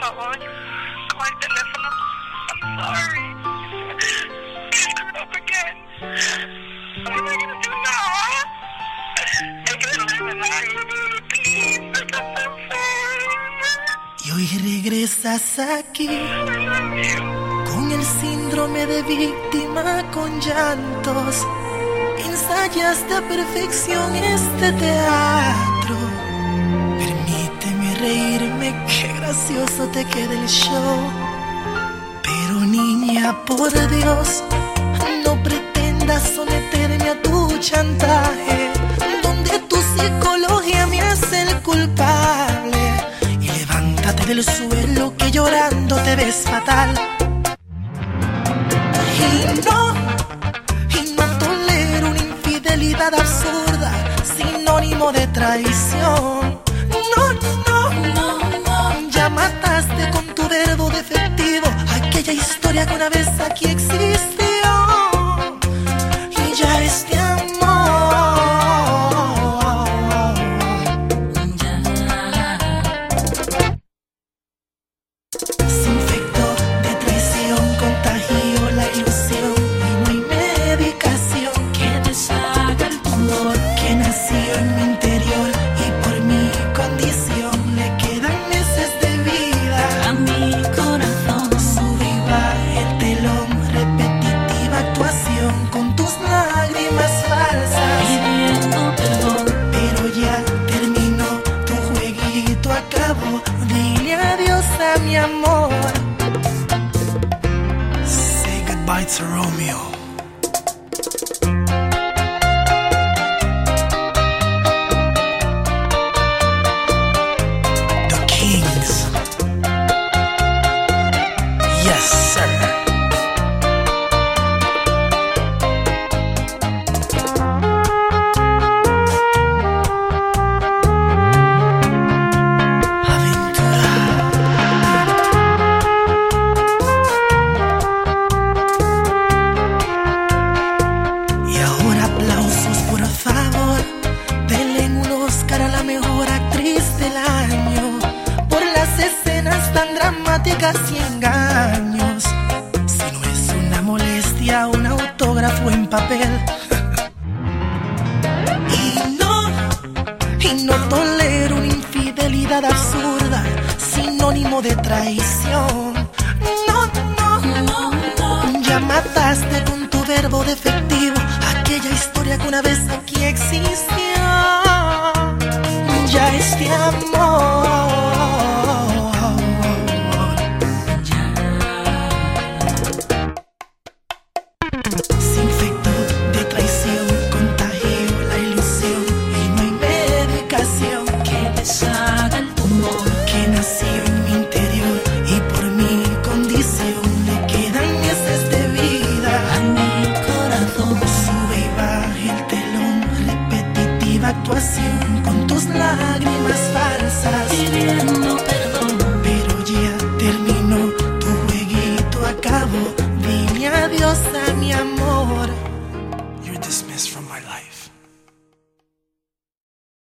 favor, con el teléfono. I'm sorry. I screwed up again. What am I gonna do now? I can't live without you, please, because I'm sorry. Y hoy regresas aquí con el síndrome de víctima, con llantos. Ensayas de perfección este teatro. Permíteme reírme, qué gracioso te queda el show. Pero niña, por Dios, no pretendas someterme a tu chantaje, donde tu psicología me hace el culpable. Y levántate del suelo, que llorando te ves fatal. Y no tolero una infidelidad absurda, sinónimo de traición. No, ya mataste con tu verbo defectivo aquella historia que una vez aquí existió. Y ya este amor se infectó de traición, contagió la ilusión. Y no hay medicación que deshaga el tumor que nació en mi interior. Y por mi condición le quedan meses de vida a mi corazón. Sube y baja el telón, repetitiva actuación con tus lágrimas falsas, pidiendo perdón. Pero ya terminó, tu jueguito acabó. Dile adiós a mi amor. Say goodbye to Romeo. The Kings. Yes, sir. Aventura. Y ahora aplausos, por favor. Denle un Oscar a la mejor actriz del año por las escenas tan dramáticas y engaños. Si no es una molestia, un autógrafo en papel. Y no tolero una infidelidad absurda, sinónimo de traición. No, ya mataste con tu verbo defectivo aquella historia que una vez aquí existió.